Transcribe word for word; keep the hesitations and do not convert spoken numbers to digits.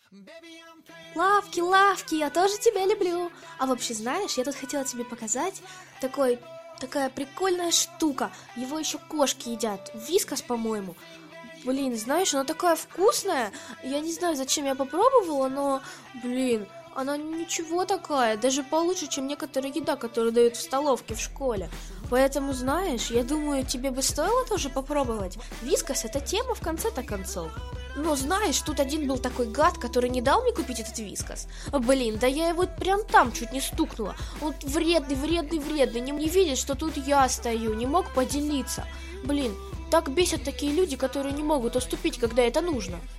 Лавки, лавки, я тоже тебя люблю. А вообще, знаешь, я тут хотела тебе показать такой, такая прикольная штука. Его еще кошки едят. Вискас, по-моему. Блин, знаешь, она такая вкусная. Я не знаю, зачем я попробовала, но, блин, она ничего такая. Даже получше, чем некоторая еда, которую дают в столовке в школе. Поэтому, знаешь, я думаю, тебе бы стоило тоже попробовать. Вискас — это тема в конце-то концов. Но знаешь, тут один был такой гад, который не дал мне купить этот вискас. Блин, да я его прям там чуть не стукнула. Он вредный, вредный, вредный. Не, не видит, что тут я стою, не мог поделиться. Блин, так бесят такие люди, которые не могут уступить, когда это нужно.